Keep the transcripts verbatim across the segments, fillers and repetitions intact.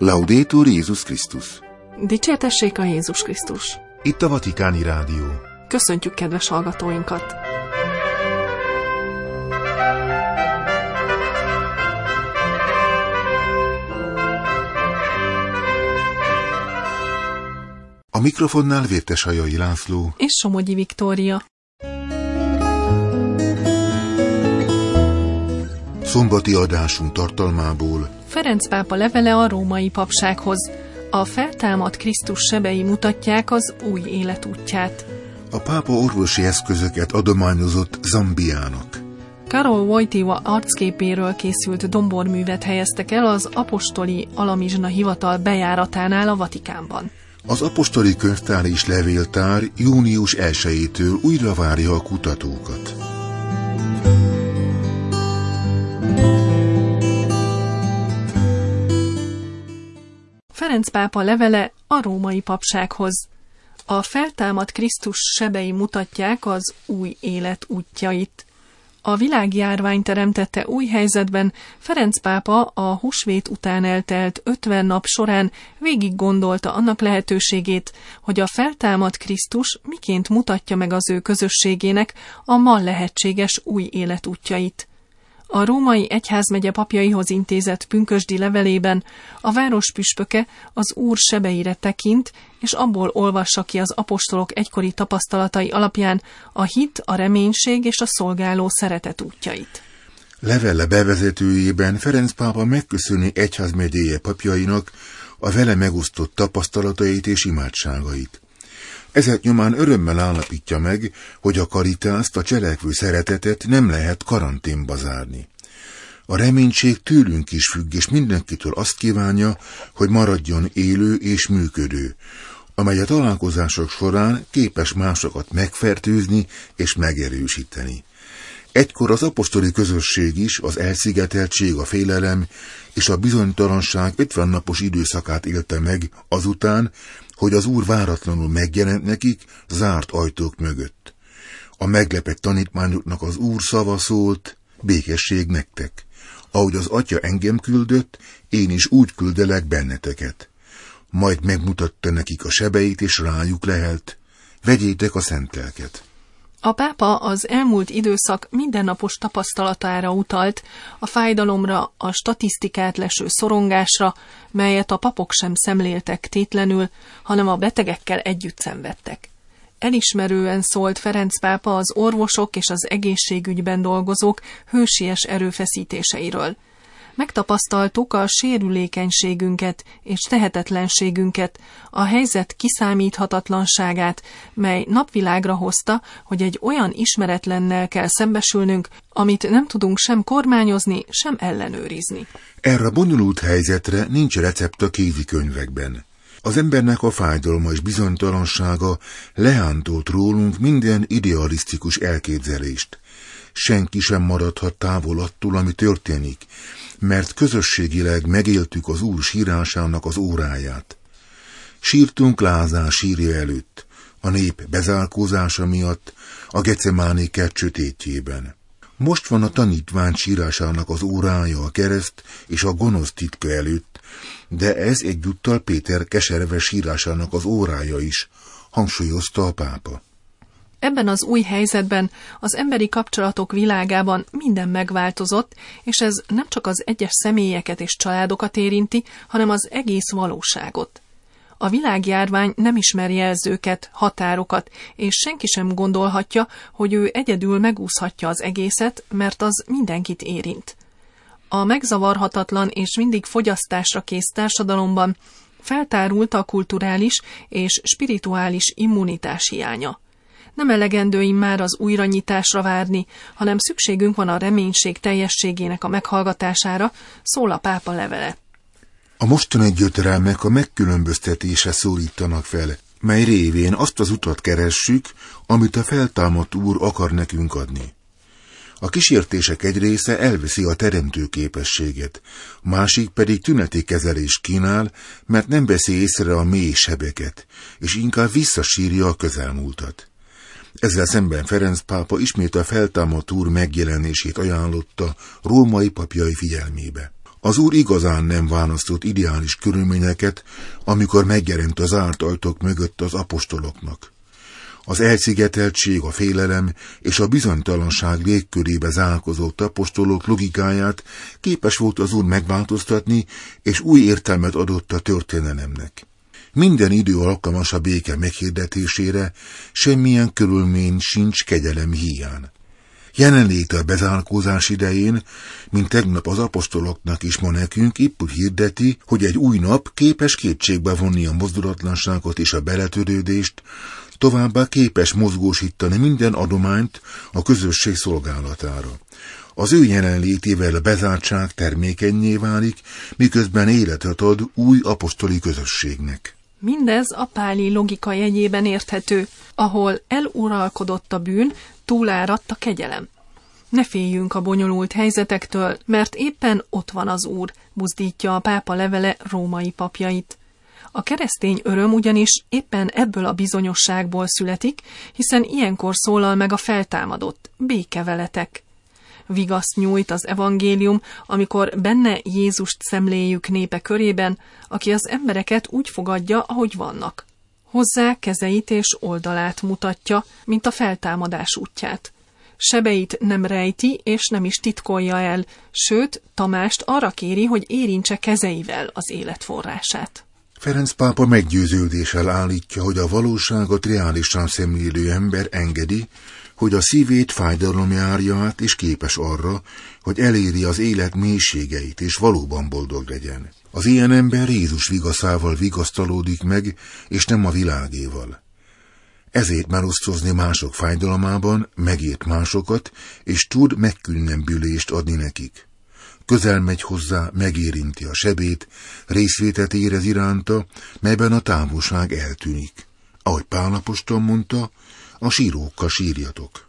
Laudetur Jézus Krisztus. Dicsértessék a Jézus Krisztus. Itt a Vatikáni Rádió. Köszöntjük kedves hallgatóinkat! A mikrofonnál Vérteshajai László és Somogyi Viktória. Szombati adásunk tartalmából Ferenc pápa levele a római papsághoz. A feltámadt Krisztus sebei mutatják az új élet útját. A pápa orvosi eszközöket adományozott Zambiának. Karol Wojtyła arcképéről készült domborművet helyeztek el az apostoli alamizsna hivatal bejáratánál a Vatikánban. Az apostoli könyvtár és levéltár június elsejétől újra várja a kutatókat. Ferenc pápa levele a római papsághoz. A feltámadt Krisztus sebei mutatják az új élet útjait. A világjárvány teremtette új helyzetben Ferenc pápa a húsvét után eltelt ötven nap során végig gondolta annak lehetőségét, hogy a feltámadt Krisztus miként mutatja meg az ő közösségének a ma lehetséges új életútjait. A római egyházmegye papjaihoz intézett pünkösdi levelében a város püspöke az Úr sebeire tekint, és abból olvassa ki az apostolok egykori tapasztalatai alapján a hit, a reménység és a szolgáló szeretet útjait. Levele bevezetőjében Ferenc pápa megköszöni egyházmegyéje papjainak a vele megosztott tapasztalatait és imádságait. Ezek nyomán örömmel állapítja meg, hogy a karitást, a cselekvő szeretetet nem lehet karanténba zárni. A reménység tőlünk is függ, és mindenkitől azt kívánja, hogy maradjon élő és működő, amely a találkozások során képes másokat megfertőzni és megerősíteni. Egykor az apostoli közösség is az elszigeteltség, a félelem és a bizonytalanság ötven napos időszakát élte meg azután, hogy az Úr váratlanul megjelent nekik zárt ajtók mögött. A meglepett tanítványoknak az Úr szava szólt: békesség nektek. Ahogy az Atya engem küldött, én is úgy küldelek benneteket. Majd megmutatta nekik a sebeit, és rájuk lehelt: vegyétek a szent lelket. A pápa az elmúlt időszak mindennapos tapasztalatára utalt, a fájdalomra, a statisztikát leső szorongásra, melyet a papok sem szemléltek tétlenül, hanem a betegekkel együtt szenvedtek. Elismerően szólt Ferenc pápa az orvosok és az egészségügyben dolgozók hősies erőfeszítéseiről. Megtapasztaltuk a sérülékenységünket és tehetetlenségünket, a helyzet kiszámíthatatlanságát, mely napvilágra hozta, hogy egy olyan ismeretlennel kell szembesülnünk, amit nem tudunk sem kormányozni, sem ellenőrizni. Erre a bonyolult helyzetre nincs recept a kézikönyvekben. Az embernek a fájdalma és bizonytalansága lehántolt rólunk minden idealisztikus elképzelést. Senki sem maradhat távol attól, ami történik, mert közösségileg megéltük az Úr sírásának az óráját. Sírtunk Lázár sírja előtt, a nép bezárkózása miatt, a Gecemáné kert sötétjében. Most van a tanítvány sírásának az órája a kereszt és a gonosz titka előtt, de ez egyúttal Péter keserves sírásának az órája is, hangsúlyozta a pápa. Ebben az új helyzetben, az emberi kapcsolatok világában minden megváltozott, és ez nem csak az egyes személyeket és családokat érinti, hanem az egész valóságot. A világjárvány nem ismer jelzőket, határokat, és senki sem gondolhatja, hogy ő egyedül megúszhatja az egészet, mert az mindenkit érint. A megzavarhatatlan és mindig fogyasztásra kész társadalomban feltárult a kulturális és spirituális immunitás hiánya. Nem elegendő immár az újranyitásra várni, hanem szükségünk van a reménység teljességének a meghallgatására, szól a pápa levele. A mostani gyötrelmek a megkülönböztetésre szólítanak fel, mely révén azt az utat keressük, amit a feltámadt Úr akar nekünk adni. A kísértések egy része elveszi a teremtő képességet, másik pedig tüneti kezelést kínál, mert nem veszi észre a mély sebeket, és inkább visszasírja a közelmúltat. Ezzel szemben Ferenc pápa ismét a feltámadt Úr megjelenését ajánlotta római papjai figyelmébe. Az Úr igazán nem választott ideális körülményeket, amikor megjelent az zárt ajtók mögött az apostoloknak. Az elszigeteltség, a félelem és a bizonytalanság légkörébe zárkozott apostolok logikáját képes volt az Úr megváltoztatni, és új értelmet adott a történelemnek. Minden idő alkalmas a béke meghirdetésére, semmilyen körülmény sincs kegyelem hiány. Jelenléte a bezárkózás idején, mint tegnap az apostoloknak is ma nekünk, épp úgy hirdeti, hogy egy új nap képes kétségbe vonni a mozdulatlanságot és a beletörődést, továbbá képes mozgósítani minden adományt a közösség szolgálatára. Az ő jelenlétével a bezártság termékennyé válik, miközben életet ad új apostoli közösségnek. Mindez a páli logika jegyében érthető, ahol eluralkodott a bűn, túláradt a kegyelem. Ne féljünk a bonyolult helyzetektől, mert éppen ott van az Úr, buzdítja a pápa levele római papjait. A keresztény öröm ugyanis éppen ebből a bizonyosságból születik, hiszen ilyenkor szólal meg a feltámadott, béke veletek. Vigaszt nyújt az evangélium, amikor benne Jézust szemléljük népe körében, aki az embereket úgy fogadja, ahogy vannak. Hozzá kezeit és oldalát mutatja, mint a feltámadás útját. Sebeit nem rejti és nem is titkolja el, sőt, Tamást arra kéri, hogy érintse kezeivel az életforrását. Ferenc pápa meggyőződéssel állítja, hogy a valóságot reálisan szemlélő ember engedi, hogy a szívét fájdalom járja át, és képes arra, hogy eléri az élet mélységeit, és valóban boldog legyen. Az ilyen ember Jézus vigaszával vigasztalódik meg, és nem a világéval. Ezért megosztozni mások fájdalmában, megért másokat, és tud megkülönbülést adni nekik. Közel megy hozzá, megérinti a sebét, részvétet érez iránta, melyben a távolság eltűnik. Ahogy Pál apostol mondta, a sírókkal sírjatok.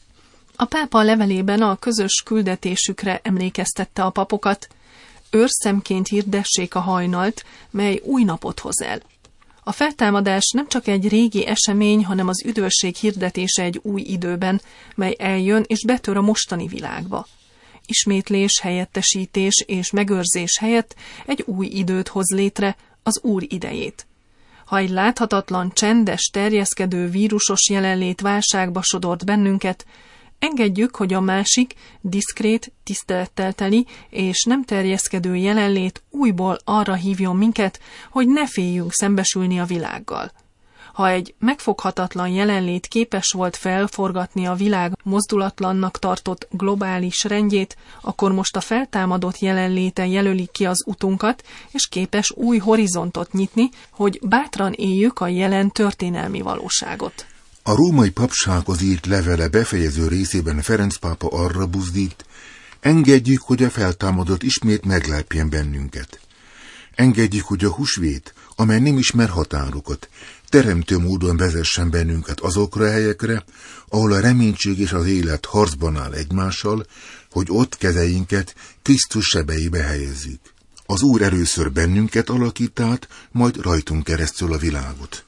A pápa levelében a közös küldetésükre emlékeztette a papokat, őrszemként hirdessék a hajnalt, mely új napot hoz el. A feltámadás nem csak egy régi esemény, hanem az üdvösség hirdetése egy új időben, mely eljön és betör a mostani világba. Ismétlés, helyettesítés és megőrzés helyett egy új időt hoz létre, az Úr idejét. Ha egy láthatatlan, csendes, terjeszkedő vírusos jelenlét válságba sodort bennünket, engedjük, hogy a másik, diszkrét, tisztelettel teli és nem terjeszkedő jelenlét újból arra hívjon minket, hogy ne féljünk szembesülni a világgal. Ha egy megfoghatatlan jelenlét képes volt felforgatni a világ mozdulatlannak tartott globális rendjét, akkor most a feltámadott jelenléte jelöli ki az utunkat, és képes új horizontot nyitni, hogy bátran éljük a jelen történelmi valóságot. A római papsághoz írt levele befejező részében Ferenc pápa arra buzdít, engedjük, hogy a feltámadott ismét meglepjen bennünket. Engedjük, hogy a húsvét, amely nem ismer határokat, teremtő módon vezessen bennünket azokra a helyekre, ahol a reménység és az élet harcban áll egymással, hogy ott kezeinket Krisztus sebeibe helyezzük. Az Úr először bennünket alakít át, majd rajtunk keresztül a világot.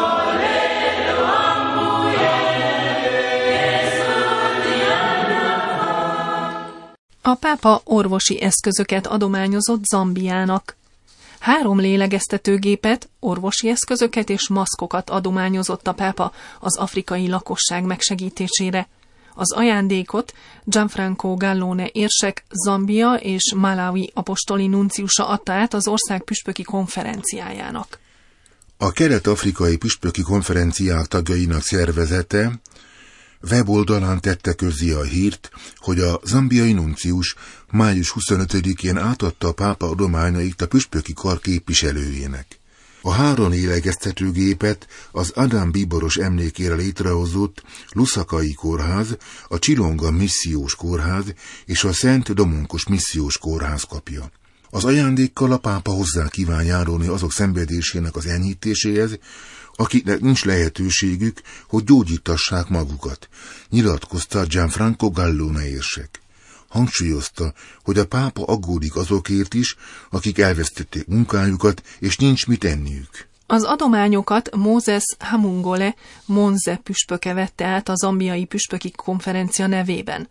A pápa orvosi eszközöket adományozott Zambiának. Három lélegeztetőgépet, orvosi eszközöket és maszkokat adományozott a pápa az afrikai lakosság megsegítésére. Az ajándékot Gianfranco Gallone érsek Zambia és Malawi apostoli nunciusa adta át az ország püspöki konferenciájának. A kelet-afrikai püspöki konferenciák tagjainak szervezete weboldalán tette közzé a hírt, hogy a zambiai nuncius május huszonötödikén átadta a pápa adományait a püspöki kar képviselőjének. A három lélegeztetőgépet az Adán bíboros emlékére létrehozott Luszakai kórház, a Csillonga missziós kórház és a Szent Domonkos missziós kórház kapja. Az ajándékkal a pápa hozzá kíván járulni azok szenvedésének az enyhítéséhez, akiknek nincs lehetőségük, hogy gyógyítassák magukat, nyilatkozta Gianfranco Gallone érsek. Hangsúlyozta, hogy a pápa aggódik azokért is, akik elvesztették munkájukat, és nincs mit enniük. Az adományokat Moses Hamungole Monze püspöke vette át a zambiai püspöki konferencia nevében.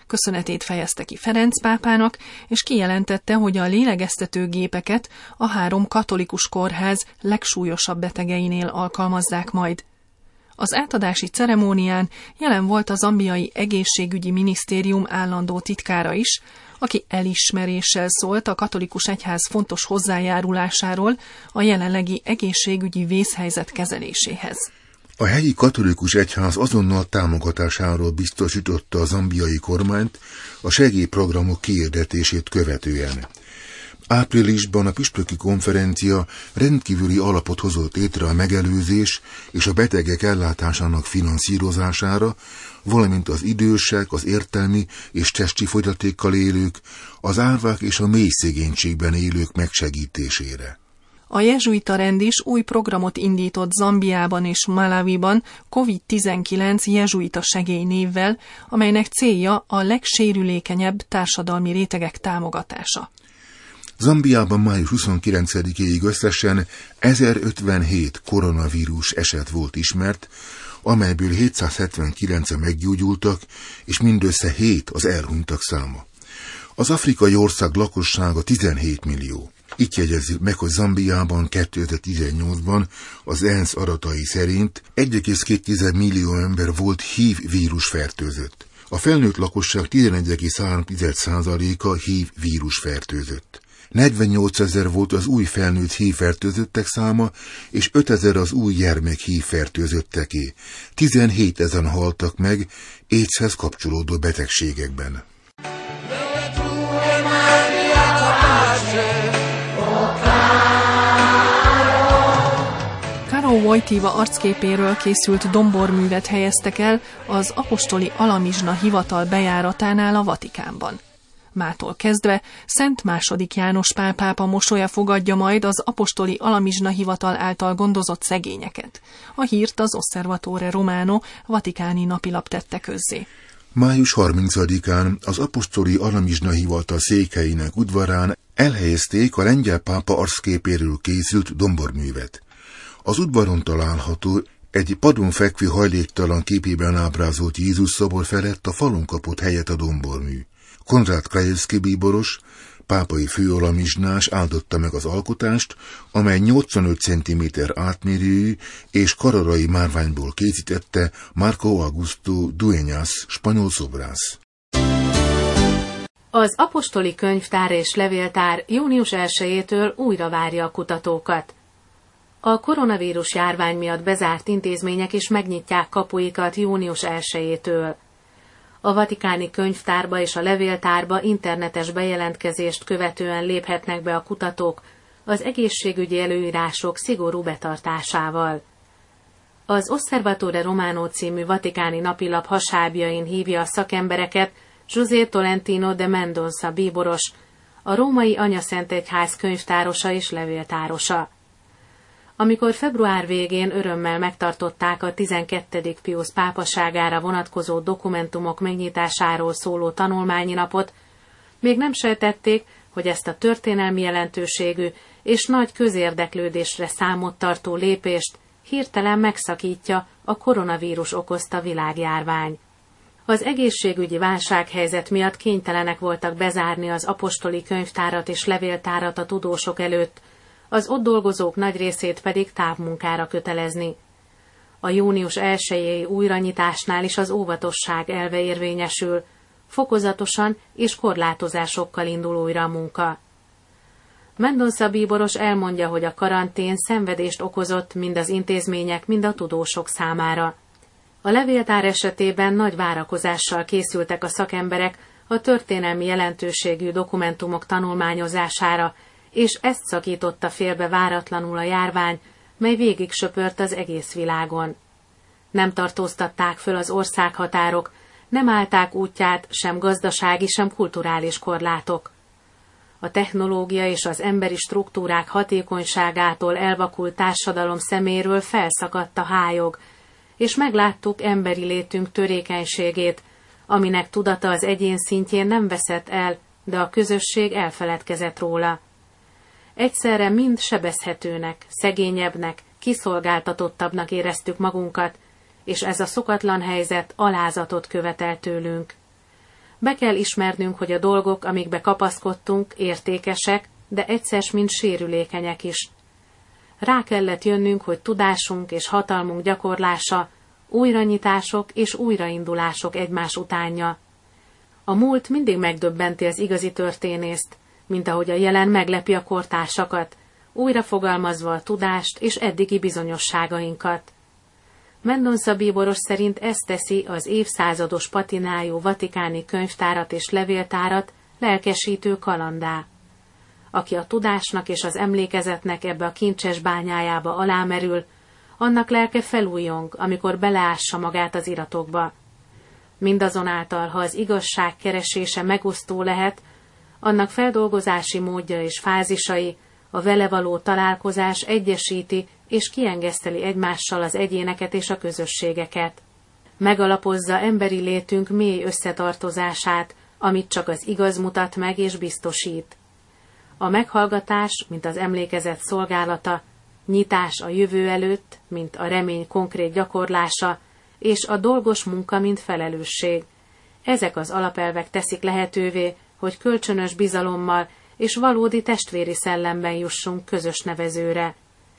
köszönetét fejezte ki Ferenc pápának, és kijelentette, hogy a lélegeztetőgépeket a három katolikus kórház legsúlyosabb betegeinél alkalmazzák majd. Az átadási ceremónián jelen volt a zambiai egészségügyi minisztérium állandó titkára is, aki elismeréssel szólt a katolikus egyház fontos hozzájárulásáról a jelenlegi egészségügyi vészhelyzet kezeléséhez. A helyi katolikus egyház azonnal támogatásáról biztosította a zambiai kormányt a segélyprogramok kihirdetését követően. Áprilisban a püspöki konferencia rendkívüli alapot hozott létre a megelőzés és a betegek ellátásának finanszírozására, valamint az idősek, az értelmi és testi fogyatékkal élők, az árvák és a mély szegénységben élők megsegítésére. A jezsuita rend is új programot indított Zambiában és Malawiban kovid tizenkilenc jezsuita segély névvel, amelynek célja a legsérülékenyebb társadalmi rétegek támogatása. Zambiában május huszonkilencedikéig összesen ezerötvenhét koronavírus eset volt ismert, amelyből hétszázhetvenkilencen meggyógyultak, és mindössze hét az elhunytak száma. Az afrikai ország lakossága tizenhét millió. Itt jegyezzük meg, hogy Zambiában kétezer-tizennyolcban az ENSZ adatai szerint egy egész két millió ember volt hív vírus fertőzött. A felnőtt lakosság tizenegy egész három százaléka hív vírus fertőzött. negyvennyolcezer volt az új felnőtt hívfertőzöttek száma, és ötezer az új gyermek hívfertőzötteké. tizenhétezren haltak meg AIDS-hez kapcsolódó betegségekben. Karol Wojtyła arcképéről készült domborművet helyeztek el az apostoli alamizsna hivatal bejáratánál a Vatikánban. Mától kezdve Szent második János Pál pápa mosolya fogadja majd az apostoli alamizsna hivatal által gondozott szegényeket. A hírt az Osservatore Romano vatikáni napilap tette közzé. május harmincadikán az apostoli alamizsna hivatal székhelyének udvarán elhelyezték a lengyel pápa arcképéről készült domborművet. Az udvaron található egy padon fekvő hajléktalan képében ábrázolt Jézus szobor felett a falon kapott helyet a dombormű. Konrád Krajewski bíboros, pápai főalamizsnás áldotta meg az alkotást, amely nyolcvanöt centiméter átmérőjű és kararai márványból készítette Marco Augusto Dueñas, spanyol szobrász. Az apostoli könyvtár és levéltár június elsejétől újra várja a kutatókat. A koronavírus járvány miatt bezárt intézmények is megnyitják kapuikat június elsejétől. A vatikáni könyvtárba és a levéltárba internetes bejelentkezést követően léphetnek be a kutatók az egészségügyi előírások szigorú betartásával. Az Osservatore Romano című vatikáni napilap hasábjain hívja a szakembereket José Tolentino de Mendonça bíboros, a római Anyaszentegyház könyvtárosa és levéltárosa. Amikor február végén örömmel megtartották a tizenkettedik Piusz pápaságára vonatkozó dokumentumok megnyitásáról szóló tanulmányi napot, még nem sejtették, hogy ezt a történelmi jelentőségű és nagy közérdeklődésre számot tartó lépést hirtelen megszakítja a koronavírus okozta világjárvány. Az egészségügyi válsághelyzet miatt kénytelenek voltak bezárni az apostoli könyvtárat és levéltárat a tudósok előtt, az ott dolgozók nagy részét pedig távmunkára kötelezni. A június elsejei újranyitásnál is az óvatosság elve érvényesül, fokozatosan és korlátozásokkal indul újra a munka. Mendonça bíboros elmondja, hogy a karantén szenvedést okozott mind az intézmények, mind a tudósok számára. A levéltár esetében nagy várakozással készültek a szakemberek a történelmi jelentőségű dokumentumok tanulmányozására, és ezt szakította félbe váratlanul a járvány, mely végig söpört az egész világon. Nem tartóztatták föl az országhatárok, nem állták útját sem gazdasági, sem kulturális korlátok. A technológia és az emberi struktúrák hatékonyságától elvakult társadalom szeméről felszakadt a hályog, és megláttuk emberi létünk törékenységét, aminek tudata az egyén szintjén nem veszett el, de a közösség elfeledkezett róla. Egyszerre mind sebezhetőnek, szegényebbnek, kiszolgáltatottabbnak éreztük magunkat, és ez a szokatlan helyzet alázatot követel tőlünk. Be kell ismernünk, hogy a dolgok, amikbe kapaszkodtunk, értékesek, de egyszer mint sérülékenyek is. Rá kellett jönnünk, hogy tudásunk és hatalmunk gyakorlása, újranyitások és újraindulások egymás utánja. A múlt mindig megdöbbenti az igazi történészt, mint ahogy a jelen meglepi a kortársakat, újra fogalmazva a tudást és eddigi bizonyosságainkat. Mendonca bíboros szerint ez teszi az évszázados patinájú vatikáni könyvtárat és levéltárat lelkesítő kalandá. Aki a tudásnak és az emlékezetnek ebbe a kincses bányájába alámerül, annak lelke felújjong, amikor beleássa magát az iratokba. Mindazonáltal, ha az igazság keresése megosztó lehet, annak feldolgozási módja és fázisai, a vele való találkozás egyesíti és kiengeszteli egymással az egyéneket és a közösségeket. Megalapozza emberi létünk mély összetartozását, amit csak az igaz mutat meg és biztosít. A meghallgatás, mint az emlékezet szolgálata, nyitás a jövő előtt, mint a remény konkrét gyakorlása, és a dolgos munka, mint felelősség. Ezek az alapelvek teszik lehetővé, hogy kölcsönös bizalommal és valódi testvéri szellemben jussunk közös nevezőre.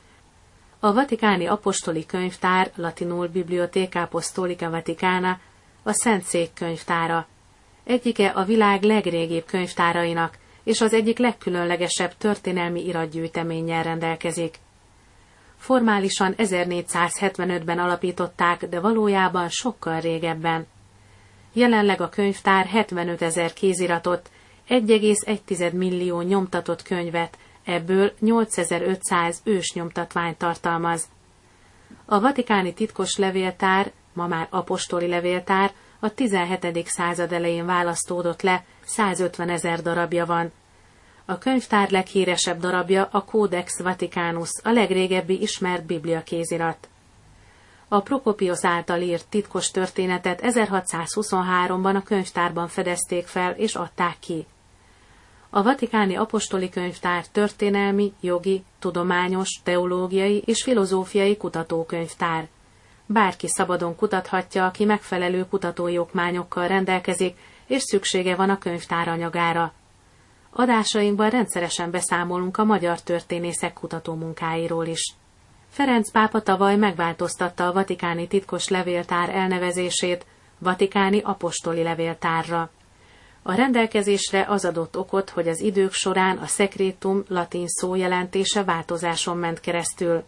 A vatikáni apostoli könyvtár, latinul Bibliotheca Apostolica Vaticana, a Szentszék könyvtára. Egyike a világ legrégibb könyvtárainak, és az egyik legkülönlegesebb történelmi iratgyűjteménnyel rendelkezik. Formálisan ezernégyszázhetvenötben alapították, de valójában sokkal régebben. Jelenleg a könyvtár hetvenötezer kéziratot, egy egész egy millió nyomtatott könyvet, ebből nyolcezer-ötszáz ősnyomtatványt tartalmaz. A vatikáni titkos levéltár, ma már apostoli levéltár, a tizenhetedik század elején választódott le, százötvenezer darabja van. A könyvtár leghíresebb darabja a Codex Vaticanus, a legrégebbi ismert biblia kézirat. A Prokopiusz által írt titkos történetet ezerhatszázhuszonháromban a könyvtárban fedezték fel és adták ki. A vatikáni apostoli könyvtár történelmi, jogi, tudományos, teológiai és filozófiai kutatókönyvtár. Bárki szabadon kutathatja, aki megfelelő kutatói okmányokkal rendelkezik, és szüksége van a könyvtár anyagára. Adásainkban rendszeresen beszámolunk a magyar történészek kutatómunkáiról is. Ferenc pápa tavaly megváltoztatta a vatikáni titkos levéltár elnevezését vatikáni apostoli levéltárra. A rendelkezésre az adott okot, hogy az idők során a szekrétum latin szó jelentése változáson ment keresztül.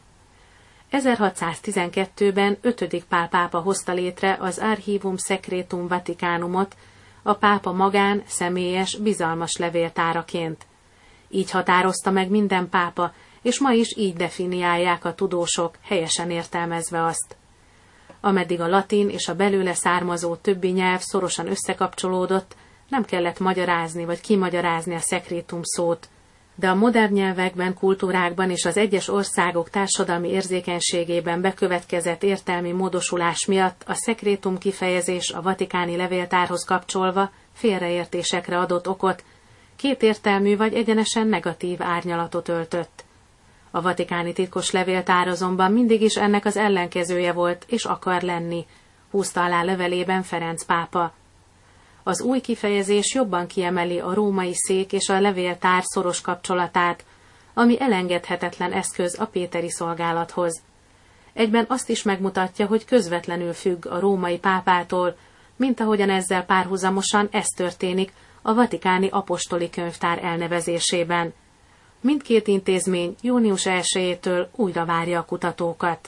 ezerhatszáztizenkettőben ötödik Pál pápa hozta létre az Archivum Secretum Vaticanumot, a pápa magán, személyes, bizalmas levéltáraként. Így határozta meg minden pápa, és ma is így definiálják a tudósok, helyesen értelmezve azt. Ameddig a latin és a belőle származó többi nyelv szorosan összekapcsolódott, nem kellett magyarázni vagy kimagyarázni a szekrétum szót, de a modern nyelvekben, kultúrákban és az egyes országok társadalmi érzékenységében bekövetkezett értelmi módosulás miatt a szekrétum kifejezés a vatikáni levéltárhoz kapcsolva félreértésekre adott okot, kétértelmű vagy egyenesen negatív árnyalatot öltött. A vatikáni titkos levéltár azonban mindig is ennek az ellenkezője volt és akar lenni, húzta alá levelében Ferenc pápa. Az új kifejezés jobban kiemeli a római szék és a levéltár szoros kapcsolatát, ami elengedhetetlen eszköz a péteri szolgálathoz. Egyben azt is megmutatja, hogy közvetlenül függ a római pápától, mint ahogyan ezzel párhuzamosan ez történik a vatikáni apostoli könyvtár elnevezésében. Mindkét intézmény június elsejétől újra várja a kutatókat.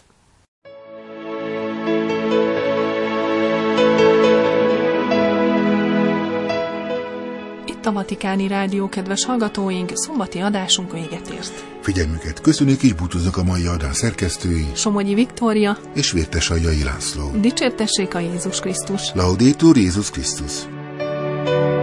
Itt a Vatikáni Rádió, kedves hallgatóink, szombati adásunk véget ért. Figyelmüket köszönjük és búcsúznak a mai adás szerkesztői Somogyi Viktória és Vértesaljai László. Dicsértessék a Jézus Krisztus! Laudetur Jézus Krisztus!